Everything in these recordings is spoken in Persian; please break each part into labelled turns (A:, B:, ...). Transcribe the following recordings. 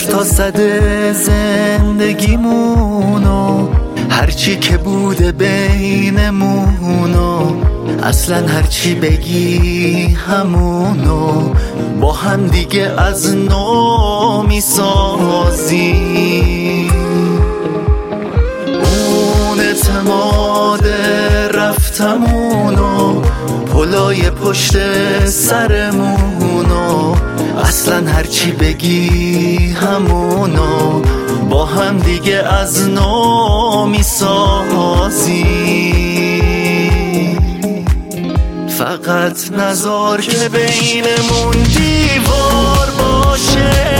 A: تا صده زندگیمونو، هرچی که بوده بینمونو، اصلا هرچی بگی همونو با هم دیگه از نو میسازی. اون اعتماد رفتمونو، پلای پشت سرمونو، اصلا هرچی بگی همونو با هم دیگه از نو میسازی. فقط نذار که بینمون دیوار باشه،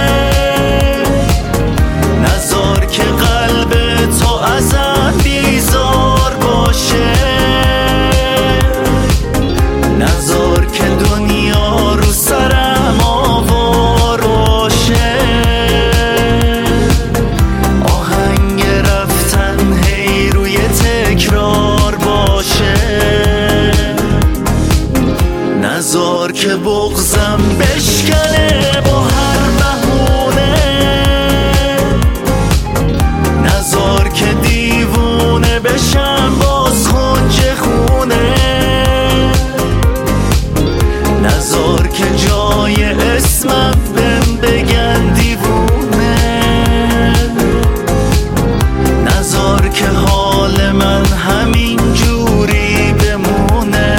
A: نذار که قلب تو ازم بیزار باشه، نذار که دنیا رو سرم آوار باشه، آهنگ رفتن هی روی تکرار باشه، نذار که بغضم بشکنه با هر بهونه، نذار که دیوونه بشم باز خنج خونه، نذار که جای اسمم بگن دیوونه، نذار که حال من همین جوری بمونه.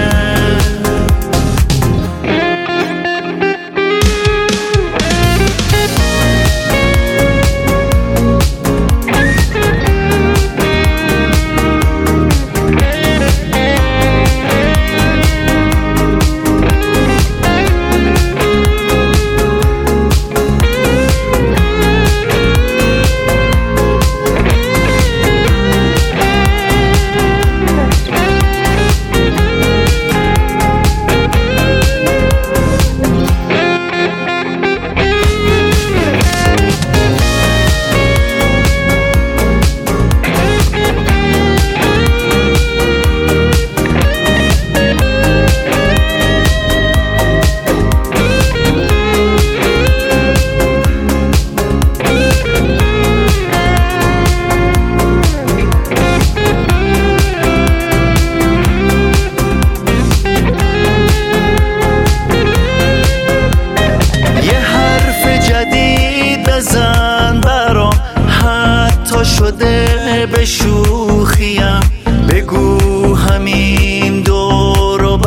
A: بزن برام حتی شده به شوخیم، بگو همین دور و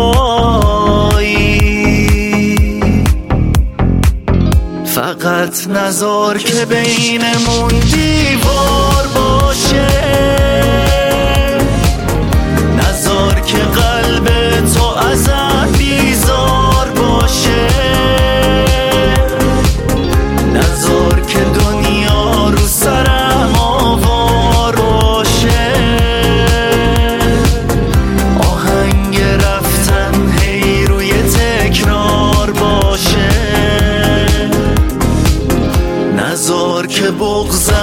A: برایی. فقط نذار که بینمون دیوار باشه، نذار که قلب تو ازم بیزار باشه، نذار که دنیا رو سرم آوار باشه، آهنگ رفتن هی روی تکرار باشه، نذار که بغضم